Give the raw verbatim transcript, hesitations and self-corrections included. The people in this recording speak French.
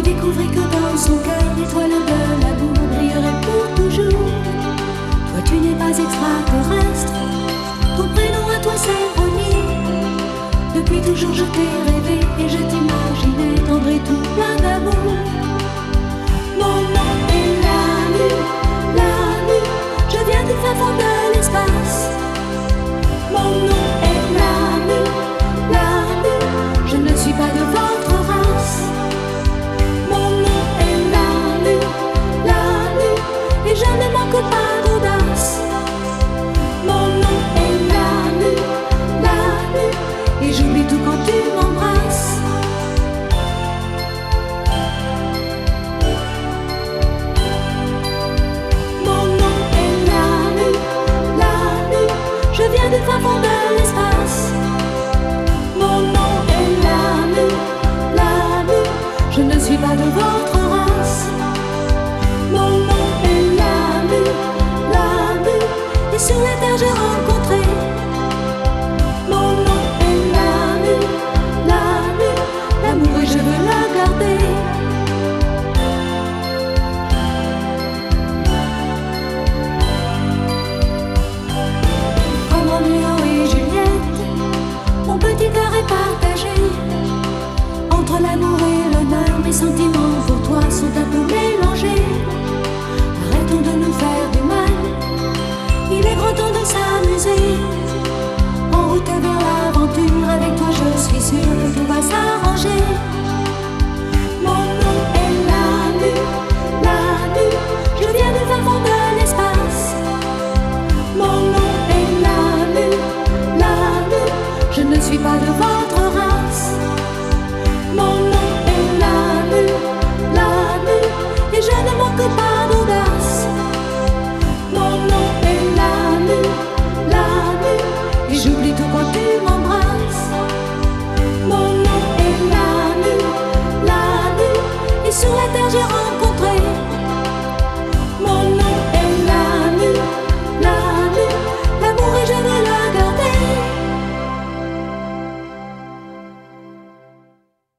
découvrez que dans son cœur l'étoile de l'amour brillerait pour toujours. Toi tu n'es pas extraterrestre, ton prénom à toi c'est Ronnie. Depuis toujours je t'ai rêvé et je t'imaginais tendre et tout plein d'amour. Mon nom est la nuit, la nuit, je viens du fin fond de l'espace. Mon nom est la nuit, la nuit, je ne suis pas de votre race. Mon nom est la nuit, la nuit, et je ne manque pas d'audace. Mon nom est la nuit, la nuit, et j'oublie tout quand tu m'embrasses. Mon nom est la nuit, la nuit, je viens du fin fond de l'espace. Mon nom est la nuit, la nuit, je ne suis pas de votre race. Mon nom est la nuit, la nuit, et sur la terre j'ai rencontré. Mon nom est la nuit, la nuit, l'amour et je veux la garder. Comme Roméo et Juliette, mon petit cœur est partagé. Entre l'amour et l'honneur, mes sentiments pour toi sont un peu mélangés. Arrêtons de nous faire du mal, il est grand temps de s'amuser. En route vers l'aventure, avec toi je suis sûre que tout va s'arranger. Mon nom est la nuit, la nuit, je viens du fin fond de l'espace. Mon nom est la nuit, la nuit, je ne suis pas devant